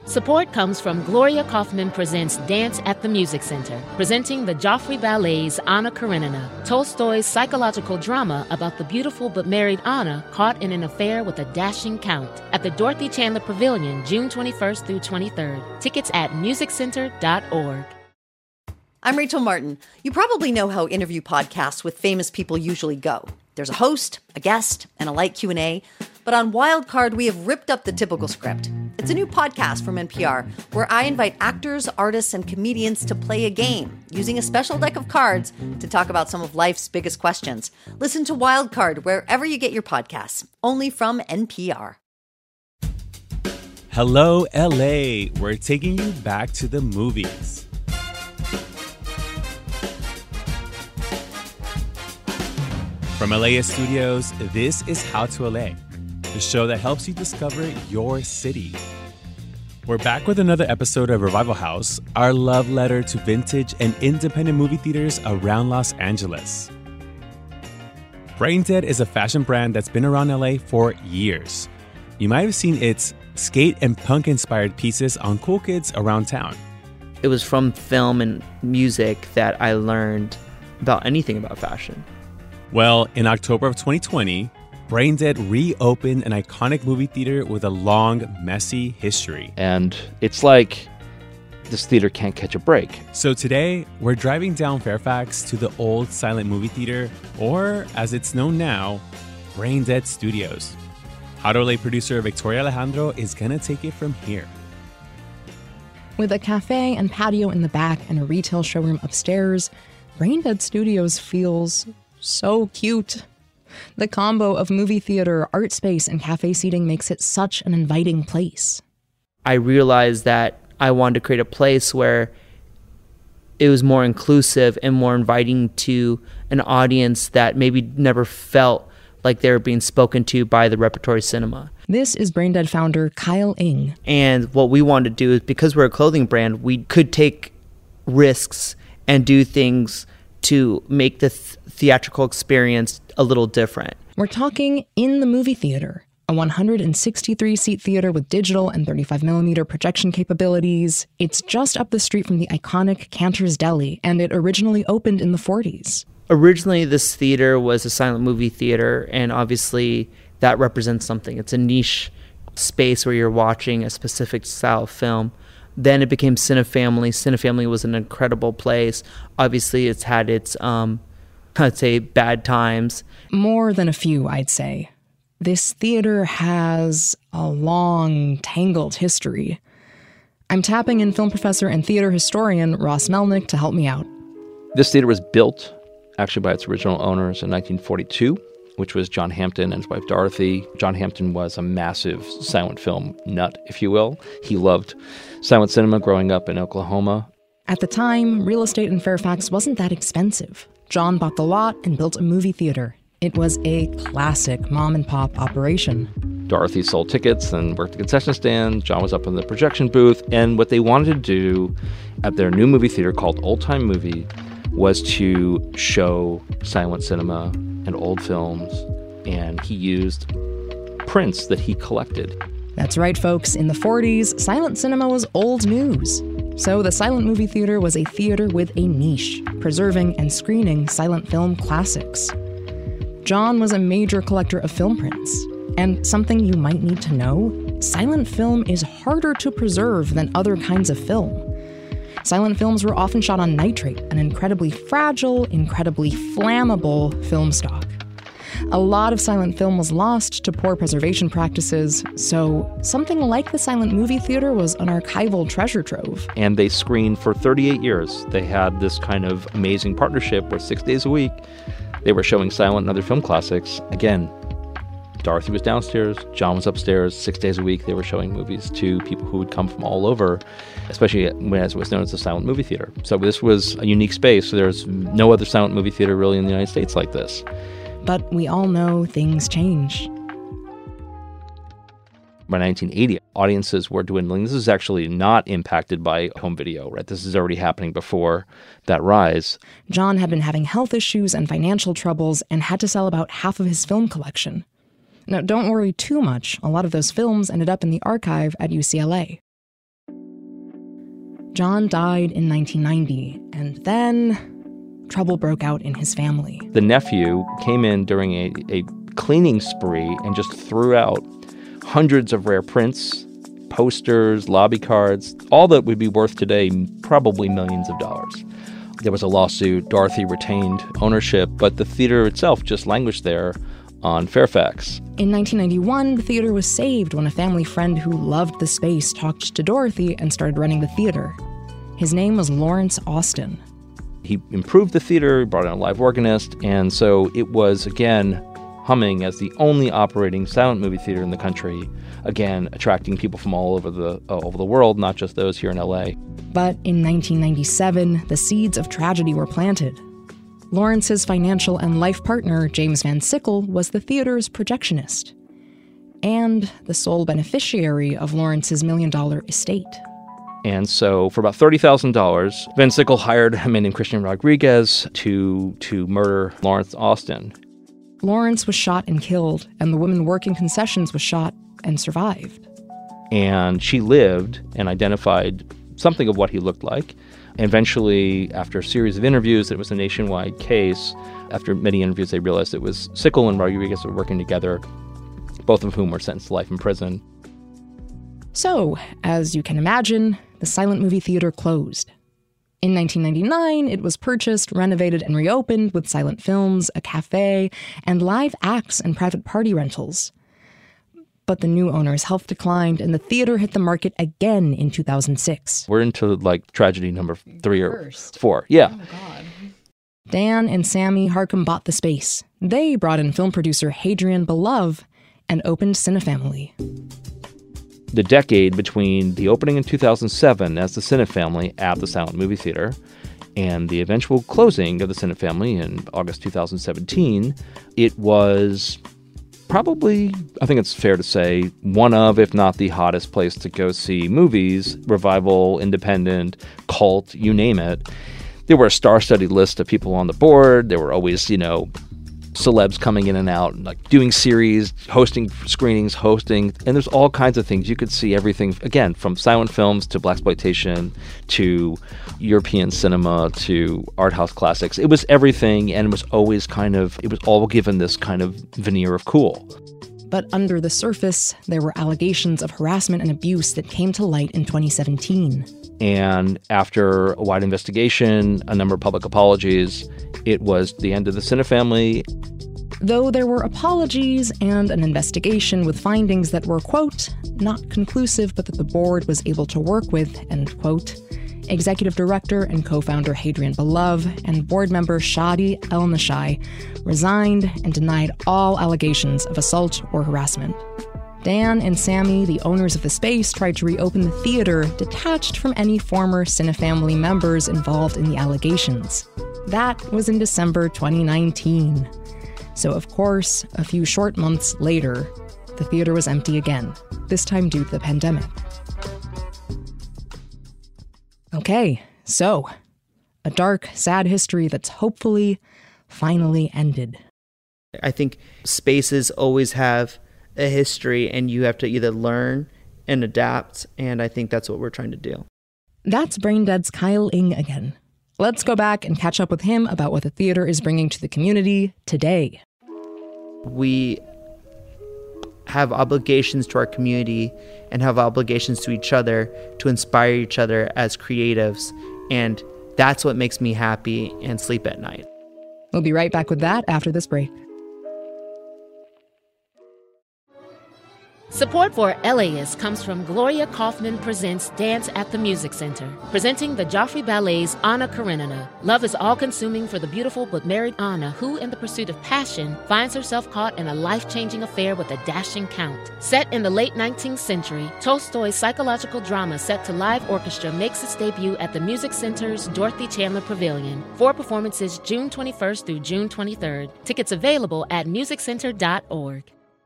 Support comes from Gloria Kaufman Presents Dance at the Music Center, presenting the Joffrey Ballet's Anna Karenina, Tolstoy's psychological drama about the beautiful but married Anna caught in an affair with a dashing count, at the Dorothy Chandler Pavilion, June 21st through 23rd. Tickets at musiccenter.org. I'm Rachel Martin. You probably know how interview podcasts with famous people usually go. There's a host, a guest, and a light Q&A. But on Wildcard, we have ripped up the typical script. It's a new podcast from NPR where I invite actors, artists, and comedians to play a game using a special deck of cards to talk about some of life's biggest questions. Listen to Wildcard wherever you get your podcasts, only from NPR. Hello, LA. We're taking you back to the movies. From LAist Studios, this is How to LA, the show that helps you discover your city. We're back with another episode of Revival House, our love letter to vintage and independent movie theaters around Los Angeles. Braindead is a fashion brand that's been around LA for years. You might have seen its skate and punk-inspired pieces on cool kids around town. It was from film and music that I learned about anything about fashion. Well, in October of 2020, Braindead reopened an iconic movie theater with a long, messy history. And it's like this theater can't catch a break. So today, we're driving down Fairfax to the old silent movie theater, or as it's known now, Braindead Studios. How to LA producer Victoria Alejandro is going to take it from here. With a cafe and patio in the back and a retail showroom upstairs, Braindead Studios feels so cute. The combo of movie theater, art space, and cafe seating makes it such an inviting place. I realized that I wanted to create a place where it was more inclusive and more inviting to an audience that maybe never felt like they were being spoken to by the repertory cinema. This is Braindead founder Kyle Ng. And what we wanted to do is, because we're a clothing brand, we could take risks and do things to make the theatrical experience a little different. We're talking in the movie theater, a 163-seat theater with digital and 35mm projection capabilities. It's just up the street from the iconic Cantor's Deli, and it originally opened in the 40s. Originally, this theater was a silent movie theater, and obviously that represents something. It's a niche space where you're watching a specific style of film. Then it became Cinefamily. Cinefamily was an incredible place. Obviously, it's had its, I'd say, bad times. More than a few, I'd say. This theater has a long, tangled history. I'm tapping in film professor and theater historian Ross Melnick to help me out. This theater was built, actually, by its original owners in 1942, which was John Hampton and his wife Dorothy. John Hampton was a massive silent film nut, if you will. He loved silent cinema growing up in Oklahoma. At the time, real estate in Fairfax wasn't that expensive. John bought the lot and built a movie theater. It was a classic mom-and-pop operation. Dorothy sold tickets and worked the concession stand. John was up in the projection booth. And what they wanted to do at their new movie theater called Old Time Movie was to show silent cinema and old films, and he used prints that he collected. That's right, folks. In the 40s, silent cinema was old news. So the silent movie theater was a theater with a niche, preserving and screening silent film classics. John was a major collector of film prints. And something you might need to know, silent film is harder to preserve than other kinds of film. Silent films were often shot on nitrate, an incredibly fragile, incredibly flammable film stock. A lot of silent film was lost to poor preservation practices, so something like the silent movie theater was an archival treasure trove. And they screened for 38 years. They had this kind of amazing partnership where 6 days a week they were showing silent and other film classics. Again, Dorothy was downstairs, John was upstairs. 6 days a week they were showing movies to people who would come from all over, especially as it was known as the silent movie theater. So this was a unique space. So there's no other silent movie theater really in the United States like this. But we all know things change. By 1980, audiences were dwindling. This is actually not impacted by home video, right? This is already happening before that rise. John had been having health issues and financial troubles and had to sell about half of his film collection. Now, don't worry too much. A lot of those films ended up in the archive at UCLA. John died in 1990, and then trouble broke out in his family. The nephew came in during a cleaning spree and just threw out hundreds of rare prints, posters, lobby cards, all that would be worth today probably millions of dollars. There was a lawsuit. Dorothy retained ownership, but the theater itself just languished there on Fairfax. In 1991, the theater was saved when a family friend who loved the space talked to Dorothy and started running the theater. His name was Lawrence Austin. He improved the theater, brought in a live organist, and so it was, again, humming as the only operating silent movie theater in the country, again, attracting people from all over the world, not just those here in LA. But in 1997, the seeds of tragedy were planted. Lawrence's financial and life partner, James Van Sickle, was the theater's projectionist and the sole beneficiary of Lawrence's $1 million estate. And so for about $30,000, Van Sickle hired a man named Christian Rodriguez to murder Lawrence Austin. Lawrence was shot and killed, and the woman working concessions was shot and survived. And she lived and identified something of what he looked like. And eventually, after a series of interviews, it was a nationwide case. After many interviews, they realized it was Sickle and Rodriguez were working together, both of whom were sentenced to life in prison. So, as you can imagine, the silent movie theater closed. In 1999, it was purchased, renovated, and reopened with silent films, a cafe, and live acts and private party rentals. But the new owner's health declined, and the theater hit the market again in 2006. We're into, tragedy number 3 or 4. Yeah. Oh, God. Dan and Sammy Harcum bought the space. They brought in film producer Hadrian Belove and opened Cinefamily. The decade between the opening in 2007 as the Cinefamily at the Silent Movie Theater and the eventual closing of the Cinefamily in August 2017, it was probably, I think it's fair to say, one of, if not the hottest place to go see movies, revival, independent, cult, you name it. There were a star-studded list of people on the board. There were always, celebs coming in and out, doing series, hosting screenings, and there's all kinds of things. You could see everything, again, from silent films to blaxploitation to European cinema to art house classics. It was everything, and it was always it was all given this kind of veneer of cool. But under the surface, there were allegations of harassment and abuse that came to light in 2017. And after a wide investigation, a number of public apologies, it was the end of the Cinefamily. Though there were apologies and an investigation with findings that were, quote, not conclusive, but that the board was able to work with, end quote, Executive Director and co-founder Hadrian Belove and board member Shadi El-Nashai resigned and denied all allegations of assault or harassment. Dan and Sammy, the owners of the space, tried to reopen the theater detached from any former Cinefamily members involved in the allegations. That was in December 2019. So, of course, a few short months later, the theater was empty again, this time due to the pandemic. Okay, so, a dark, sad history that's hopefully finally ended. I think spaces always have a history, and you have to either learn and adapt, and I think that's what we're trying to do. That's Braindead's Kyle Ng again. Let's go back and catch up with him about what the theater is bringing to the community today. We have obligations to our community and have obligations to each other to inspire each other as creatives, and that's what makes me happy and sleep at night. We'll be right back with that after this break. Support for LAist comes from Gloria Kaufman Presents Dance at the Music Center, presenting the Joffrey Ballet's Anna Karenina. Love is all-consuming for the beautiful but married Anna, who, in the pursuit of passion, finds herself caught in a life-changing affair with a dashing count. Set in the late 19th century, Tolstoy's psychological drama set to live orchestra makes its debut at the Music Center's Dorothy Chandler Pavilion. 4 performances June 21st through June 23rd. Tickets available at musiccenter.org.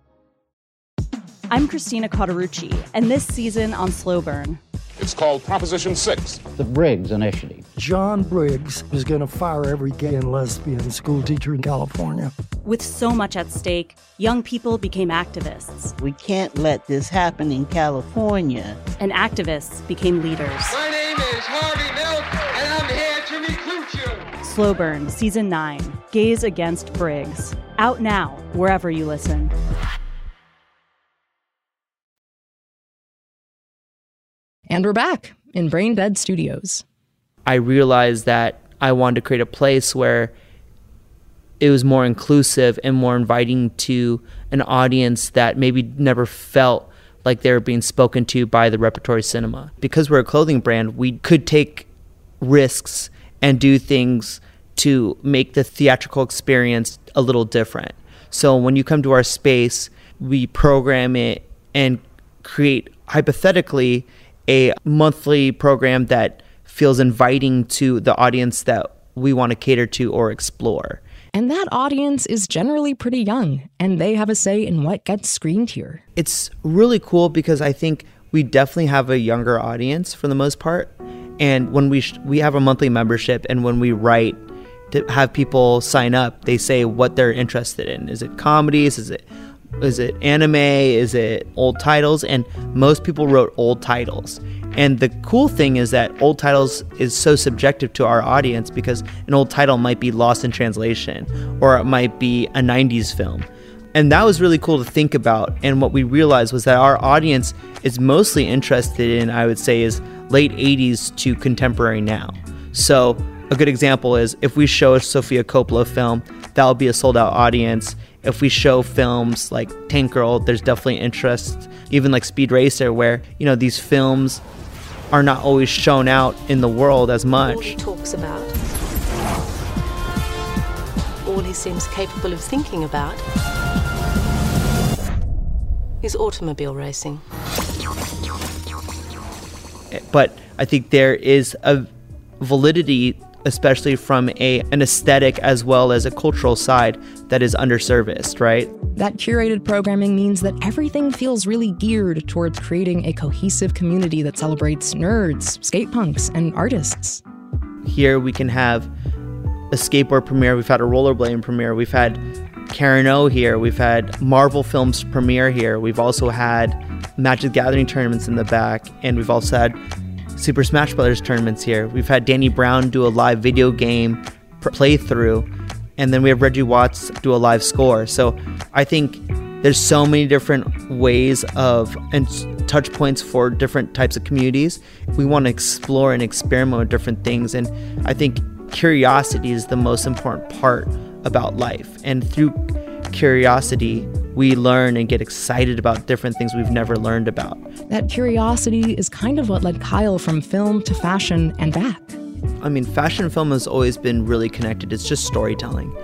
I'm Christina Cauterucci, and this season on Slow Burn. It's called Proposition 6. The Briggs Initiative. John Briggs is going to fire every gay and lesbian school teacher in California. With so much at stake, young people became activists. We can't let this happen in California. And activists became leaders. My name name is Harvey Milk, and I'm here to recruit you. Slow Burn, Season 9, Gays Against Briggs. Out now, wherever you listen. And we're back in Brain Dead Studios. I realized that I wanted to create a place where it was more inclusive and more inviting to an audience that maybe never felt like they were being spoken to by the repertory cinema. Because we're a clothing brand, we could take risks and do things to make the theatrical experience a little different. So when you come to our space, we program it and create, hypothetically, a monthly program that feels inviting to the audience that we want to cater to or explore. And that audience is generally pretty young, and they have a say in what gets screened here. It's really cool because I think we definitely have a younger audience for the most part. And when we have a monthly membership, and when we write to have people sign up, they say what they're interested in. Is it comedies? Is it anime? Is it old titles? And most people wrote old titles. And the cool thing is that old titles is so subjective to our audience because an old title might be lost in translation, or it might be a 90s film. And that was really cool to think about. And what we realized was that our audience is mostly interested in, I would say, is late 80s to contemporary now. So a good example is if we show a Sofia Coppola film, that'll be a sold out audience. If we show films like Tank Girl, there's definitely interest, even like Speed Racer, where, these films are not always shown out in the world as much. All he talks about, all he seems capable of thinking about, is automobile racing. But I think there is a validity, especially from an aesthetic as well as a cultural side, that is underserviced, right? That curated programming means that everything feels really geared towards creating a cohesive community that celebrates nerds, skate punks, and artists. Here we can have a skateboard premiere, we've had a rollerblading premiere, we've had Karen O here, we've had Marvel films premiere here, we've also had Magic the Gathering tournaments in the back, and we've also had Super Smash Brothers tournaments here. We've had Danny Brown do a live video game playthrough, and then we have Reggie Watts do a live score. So I think there's so many different ways and touch points for different types of communities. We want to explore and experiment with different things, and I think curiosity is the most important part about life. And through curiosity, we learn and get excited about different things we've never learned about. That curiosity is kind of what led Kyle from film to fashion and back. Fashion and film has always been really connected. It's just storytelling.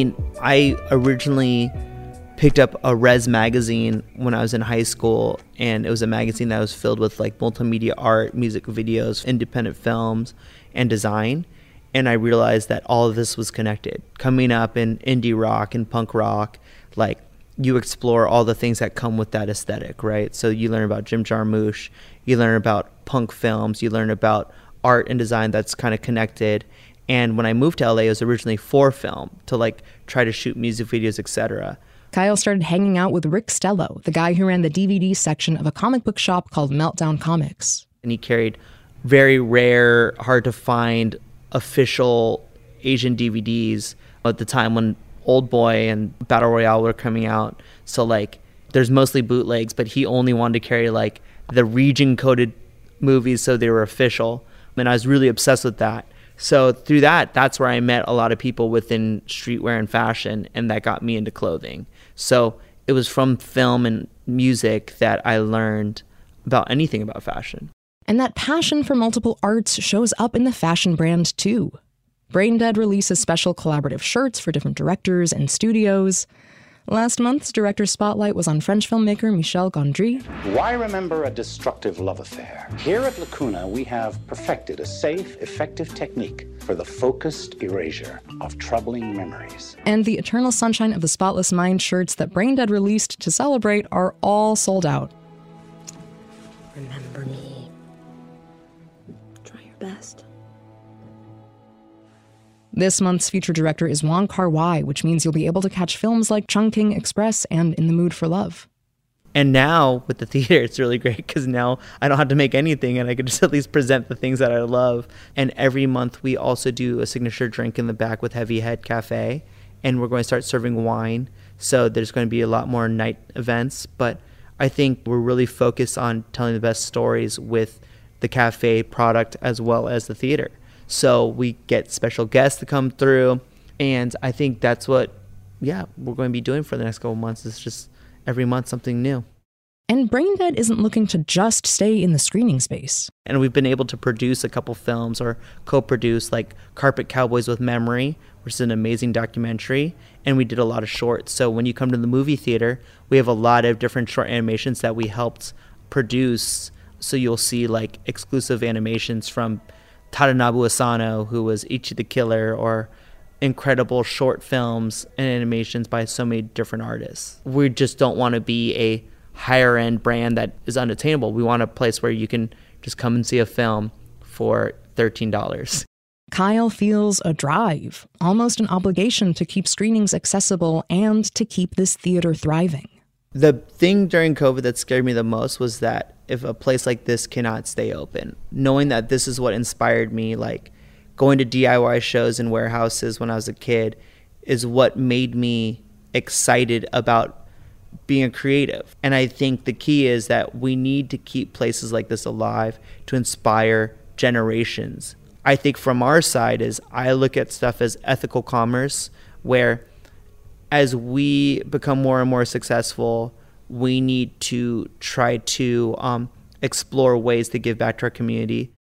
I originally picked up a Res magazine when I was in high school, and it was a magazine that was filled with like multimedia art, music videos, independent films, and design. And I realized that all of this was connected. Coming up in indie rock and punk rock, like, you explore all the things that come with that aesthetic, right? So you learn about Jim Jarmusch, you learn about punk films, you learn about art and design that's kind of connected. And when I moved to LA, it was originally for film, to like try to shoot music videos, etc. Kyle started hanging out with Rick Stello, the guy who ran the DVD section of a comic book shop called Meltdown Comics. And he carried very rare, hard to find official Asian DVDs at the time when Old Boy and Battle Royale were coming out. So like there's mostly bootlegs, but he only wanted to carry like the region coded movies so they were official. And I was really obsessed with that. So through that's where I met a lot of people within streetwear and fashion, and that got me into clothing. So it was from film and music that I learned about anything about fashion. And that passion for multiple arts shows up in the fashion brand too. Braindead releases special collaborative shirts for different directors and studios. Last month's director spotlight was on French filmmaker Michel Gondry. Why remember a destructive love affair? Here at Lacuna, we have perfected a safe, effective technique for the focused erasure of troubling memories. And the Eternal Sunshine of the Spotless Mind shirts that Braindead released to celebrate are all sold out. Remember me. Try your best. This month's feature director is Wong Kar-wai, which means you'll be able to catch films like Chungking Express and In the Mood for Love. And now with the theater, it's really great because now I don't have to make anything and I can just at least present the things that I love. And every month we also do a signature drink in the back with Heavy Head Cafe. And we're going to start serving wine. So there's going to be a lot more night events. But I think we're really focused on telling the best stories with the cafe product as well as the theater. So we get special guests to come through. And I think that's what, we're going to be doing for the next couple of months. It's just every month something new. And Braindead isn't looking to just stay in the screening space. And we've been able to produce a couple films or co-produce like Carpet Cowboys with Memory, which is an amazing documentary. And we did a lot of shorts. So when you come to the movie theater, we have a lot of different short animations that we helped produce. So you'll see like exclusive animations from Tadanobu Asano, who was Ichi the Killer, or incredible short films and animations by so many different artists. We just don't want to be a higher end brand that is unattainable. We want a place where you can just come and see a film for $13. Kyle feels a drive, almost an obligation to keep screenings accessible and to keep this theater thriving. The thing during COVID that scared me the most was that if a place like this cannot stay open, knowing that this is what inspired me, like going to DIY shows in warehouses when I was a kid is what made me excited about being a creative. And I think the key is that we need to keep places like this alive to inspire generations. I think from our side is I look at stuff as ethical commerce, where as we become more and more successful, we need to try to explore ways to give back to our community.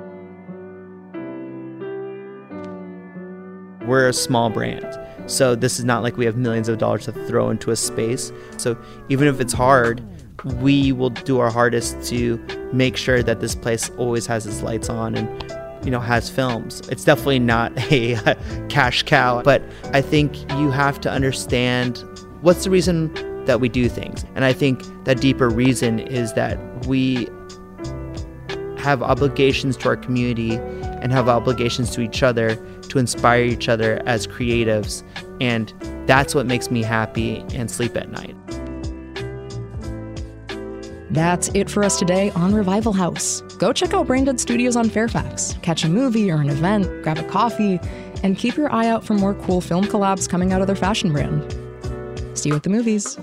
We're a small brand, so this is not like we have millions of dollars to throw into a space. So even if it's hard, we will do our hardest to make sure that this place always has its lights on and, you know, has films. It's definitely not a cash cow, but I think you have to understand what's the reason that we do things. And I think that deeper reason is that we have obligations to our community and have obligations to each other to inspire each other as creatives. And that's what makes me happy and sleep at night. That's it for us today on Revival House. Go check out Braindead Studios on Fairfax, catch a movie or an event, grab a coffee, and keep your eye out for more cool film collabs coming out of their fashion brand. See you at the movies.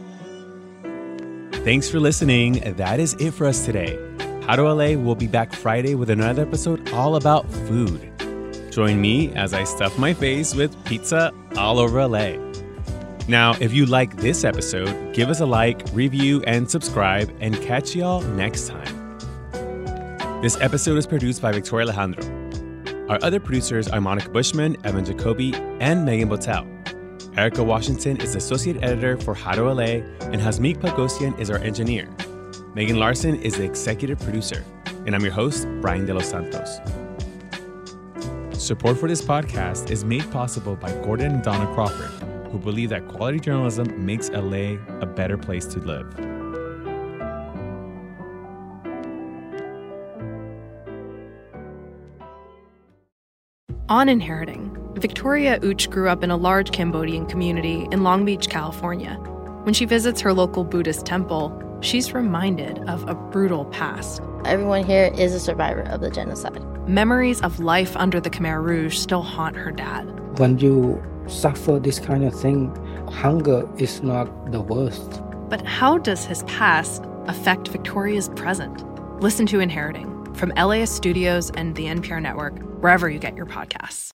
Thanks for listening. That is it for us today. How to LA will be back Friday with another episode all about food. Join me as I stuff my face with pizza all over LA. Now, if you like this episode, give us a like, review, and subscribe, and catch y'all next time. This episode is produced by Victoria Alejandro. Our other producers are Monica Bushman, Evan Jacoby, and Megan Botel. Erica Washington is associate editor for How to LA, and Hasmik Pagosian is our engineer. Megan Larson is the executive producer, and I'm your host, Brian De Los Santos. Support for this podcast is made possible by Gordon and Donna Crawford, who believe that quality journalism makes LA a better place to live. On Inheriting, Victoria Uch grew up in a large Cambodian community in Long Beach, California. When she visits her local Buddhist temple, she's reminded of a brutal past. Everyone here is a survivor of the genocide. Memories of life under the Khmer Rouge still haunt her dad. When you suffer this kind of thing, hunger is not the worst. But how does his past affect Victoria's present? Listen to Inheriting from LAist Studios and the NPR Network, wherever you get your podcasts.